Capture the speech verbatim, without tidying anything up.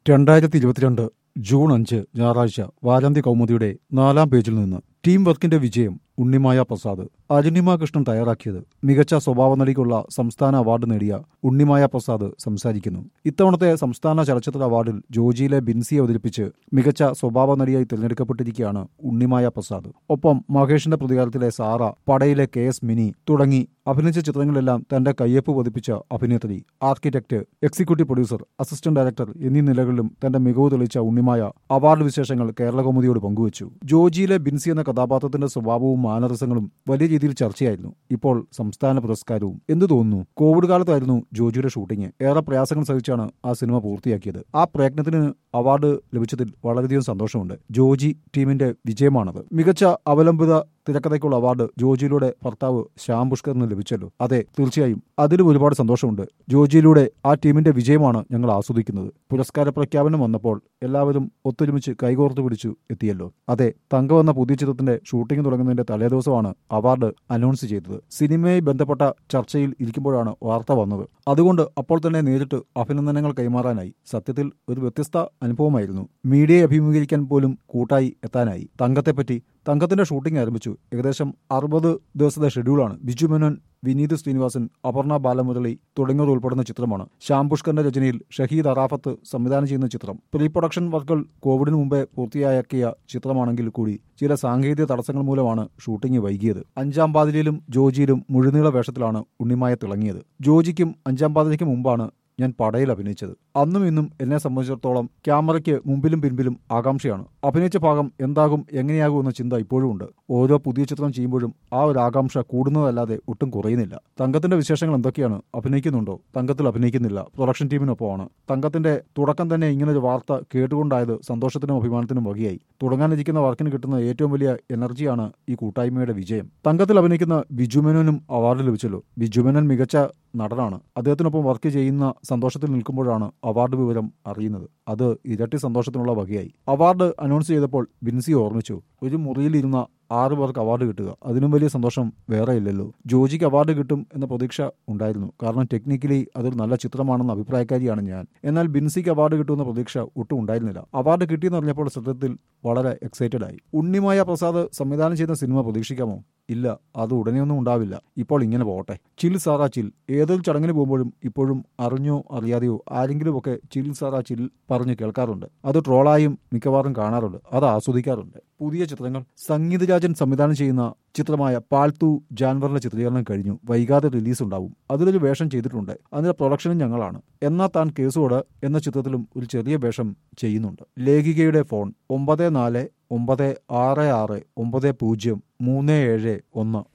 രണ്ടായിരത്തി ഇരുപത്തിരണ്ട് ജൂൺ അഞ്ച് ഞായറാഴ്ച വാരാന്ത്യ കൗമുദിയുടെ നാലാം പേജിൽ നിന്ന് ടീം വർക്കിന്റെ വിജയം ഉണ്ണിമായ പ്രസാദ്. അരുണിമ കൃഷ്ണൻ തയ്യാറാക്കിയത്. മികച്ച സ്വഭാവ നടിക്കുള്ള സംസ്ഥാന അവാർഡ് നേടിയ ഉണ്ണിമായ പ്രസാദ് സംസാരിക്കുന്നു. ഇത്തവണത്തെ സംസ്ഥാന ചലച്ചിത്ര അവാർഡിൽ ജോജിയിലെ ബിൻസിയെ അവതരിപ്പിച്ച് മികച്ച സ്വഭാവ നടിയായി തിരഞ്ഞെടുക്കപ്പെട്ടിരിക്കുകയാണ് ഉണ്ണിമായ പ്രസാദ്. ഒപ്പം മഹേഷിന്റെ പ്രതികാരത്തിലെ സാറ, പടയിലെ കെ എസ് മിനി തുടങ്ങി അഭിനയിച്ച ചിത്രങ്ങളിലെല്ലാം തന്റെ കയ്യൊപ്പ് പതിപ്പിച്ച അഭിനേത്രി, architect, executive producer, assistant director എന്നീ നിലകളിലും തന്റെ മികവ് തെളിയിച്ച ഉണ്ണിമായ അവാർഡ് വിശേഷങ്ങൾ കേരള കൗമുദിയോട് പങ്കുവച്ചു. ജോജിയിലെ ബിൻസി എന്ന കഥാപാത്രത്തിന്റെ സ്വഭാവവും മാനറിസങ്ങളും വലിയ രീതിയിൽ ചർച്ചയായിരുന്നു. ഇപ്പോൾ സംസ്ഥാന പുരസ്കാരവും. എന്തു തോന്നുന്നു? കോവിഡ് കാലത്തായിരുന്നു ജോജിയുടെ ഷൂട്ടിംഗ്. ഏറെ പ്രയാസങ്ങൾ സഹിച്ചാണ് ആ സിനിമ പൂർത്തിയാക്കിയത്. ആ പ്രയത്നത്തിന് അവാർഡ് ലഭിച്ചതിൽ വളരെയധികം സന്തോഷമുണ്ട്. ജോജി ടീമിന്റെ വിജയമാണത്. മികച്ച അവലംബിത തിരക്കഥയ്ക്കുള്ള അവാർഡ് ജോജിയിലൂടെ ഭർത്താവ് ശ്യാം പുഷ്കറിന് ലഭിച്ചല്ലോ. അതെ, തീർച്ചയായും അതിലും ഒരുപാട് സന്തോഷമുണ്ട്. ജോജിയിലൂടെ ആ ടീമിന്റെ വിജയമാണ് ഞങ്ങൾ ആസ്വദിക്കുന്നത്. പുരസ്കാര പ്രഖ്യാപനം വന്നപ്പോൾ എല്ലാവരും ഒത്തൊരുമിച്ച് കൈകോർത്തു പിടിച്ചു എത്തിയല്ലോ. അതെ, തങ്കം എന്ന പുതിയ ചിത്രത്തിന്റെ ഷൂട്ടിംഗ് തുടങ്ങുന്നതിന്റെ തലേദിവസമാണ് അവാർഡ് അനൗൺസ് ചെയ്തത്. സിനിമയുമായി ബന്ധപ്പെട്ട ചർച്ചയിൽ ഇരിക്കുമ്പോഴാണ് വാർത്ത വന്നത്. അതുകൊണ്ട് അപ്പോൾ തന്നെ നേരിട്ട് അഭിനന്ദനങ്ങൾ കൈമാറാനായി. സത്യത്തിൽ ഒരു വ്യത്യസ്ത അനുഭവമായിരുന്നു. മീഡിയയെ അഭിമുഖീകരിക്കാൻ പോലും കൂട്ടായി എത്താനായി. തങ്കത്തെപ്പറ്റി തങ്കത്തിന്റെ ഷൂട്ടിംഗ് ആരംഭിച്ചു. ഏകദേശം അറുപത് ദിവസത്തെ ഷെഡ്യൂളാണ്. ബിജു മേനോൻ, വിനീത് ശ്രീനിവാസൻ, അപർണ ബാലമുരളി തുടങ്ങിയവർ ഉൾപ്പെടുന്ന ചിത്രമാണ്. ശ്യാം പുഷ്കറിന്റെ രചനയിൽ ഷഹീദ് അറാഫത്ത് സംവിധാനം ചെയ്യുന്ന ചിത്രം. പ്രീ പ്രൊഡക്ഷൻ വർക്കുകൾ കോവിഡിന് മുമ്പേ പൂർത്തിയാക്കിയ ചിത്രമാണെങ്കിൽ കൂടി ചില സാങ്കേതിക തടസ്സങ്ങൾ മൂലമാണ് ഷൂട്ടിംഗ് വൈകിയത്. അഞ്ചാം പാതിരിയിലും ജോജിയിലും മുഴുനീള വേഷത്തിലാണ് ഉണ്ണിമായ തിളങ്ങിയത്. ജോജിക്കും അഞ്ചാം പാതിരിക്ക് മുമ്പാണ് ഞാൻ പടയിൽ അഭിനയിച്ചത്. അന്നും ഇന്നും എന്നെ സംബന്ധിച്ചിടത്തോളം ക്യാമറയ്ക്ക് മുമ്പിലും പിൻപിലും ആകാംക്ഷയാണ്. അഭിനയിച്ച ഭാഗം എന്താകും, എങ്ങനെയാകും എന്ന ചിന്ത ഇപ്പോഴും ഉണ്ട്. ഓരോ പുതിയ ചിത്രം ചെയ്യുമ്പോഴും ആ ഒരു ആകാംക്ഷ കൂടുന്നതല്ലാതെ ഒട്ടും കുറയുന്നില്ല. തങ്കത്തിന്റെ വിശേഷങ്ങൾ എന്തൊക്കെയാണ്? അഭിനയിക്കുന്നുണ്ടോ? തങ്കത്തിൽ അഭിനയിക്കുന്നില്ല. പ്രൊഡക്ഷൻ ടീമിനൊപ്പമാണ്. തങ്കത്തിന്റെ തുടക്കം തന്നെ ഇങ്ങനൊരു വാർത്ത കേട്ടുകൊണ്ടായത് സന്തോഷത്തിനും അഭിമാനത്തിനും വകയായി. തുടങ്ങാനിരിക്കുന്ന വർക്കിന് കിട്ടുന്ന ഏറ്റവും വലിയ എനർജിയാണ് ഈ കൂട്ടായ്മയുടെ വിജയം. തങ്കത്തിൽ അഭിനയിക്കുന്ന ബിജുമേനോനും അവാർഡ് ലഭിച്ചല്ലോ. ബിജുമേനോൻ മികച്ച നടനാണ്. അദ്ദേഹത്തിനൊപ്പം വർക്ക് ചെയ്യുന്ന സന്തോഷത്തിൽ നിൽക്കുമ്പോഴാണ് അവാർഡ് വിവരം അറിയുന്നത്. അത് ഇരട്ടി സന്തോഷത്തിനുള്ള വകയായി. അവാർഡ് അനൗൺസ് ചെയ്തപ്പോൾ ബിൻസി ഓർമ്മിച്ചു, ഒരു മുറിയിലിരുന്ന ആറ് പേർക്ക് അവാർഡ് കിട്ടുക, അതിനും വലിയ സന്തോഷം വേറെ ഇല്ലല്ലോ. ജോജിക്ക് അവാർഡ് കിട്ടും എന്ന പ്രതീക്ഷ ഉണ്ടായിരുന്നു. കാരണം ടെക്നിക്കലി അതൊരു നല്ല ചിത്രമാണെന്ന അഭിപ്രായക്കാരിയാണ് ഞാൻ. എന്നാൽ ബിൻസിക്ക് അവാർഡ് കിട്ടുമെന്ന പ്രതീക്ഷ ഒട്ടും ഉണ്ടായിരുന്നില്ല. അവാർഡ് കിട്ടിയെന്ന് അറിഞ്ഞപ്പോൾ സത്യത്തിൽ വളരെ എക്സൈറ്റഡ് ആയി. ഉണ്ണിമായ പ്രസാദ് സംവിധാനം ചെയ്ത സിനിമ പ്രതീക്ഷിക്കാമോ? ഇല്ല, അത് ഉടനെയൊന്നും ഉണ്ടാവില്ല. ഇപ്പോൾ ഇങ്ങനെ പോകട്ടെ. Chill Sara chill. ഏതൊരു ചടങ്ങിന് പോകുമ്പോഴും ഇപ്പോഴും അറിഞ്ഞോ അറിയാതെയോ ആരെങ്കിലുമൊക്കെ ചിൽ സാറാ ചിൽ പറഞ്ഞ് കേൾക്കാറുണ്ട്. അത് ട്രോളായും മിക്കവാറും കാണാറുണ്ട്. അത് ആസ്വദിക്കാറുണ്ട്. പുതിയ ചിത്രങ്ങൾ. സംഗീത് രാജൻ സംവിധാനം ചെയ്യുന്ന ചിത്രമായ പാൽത്തു ജാൻവറിന്റെ ചിത്രീകരണം കഴിഞ്ഞു. വൈകാതെ റിലീസ് ഉണ്ടാവും. അതിലൊരു വേഷം ചെയ്തിട്ടുണ്ട്. അതിന്റെ പ്രൊഡക്ഷനും ഞങ്ങളാണ്. എന്നാ താൻ കേസോട് എന്ന ചിത്രത്തിലും ഒരു ചെറിയ വേഷം ചെയ്യുന്നുണ്ട്. ലേഖികയുടെ ഫോൺ ഒമ്പത് നാല് ഒമ്പത് ആറ് ആറ് ഒമ്പത് പൂജ്യം മൂന്ന് ഏഴ് ഒന്ന്.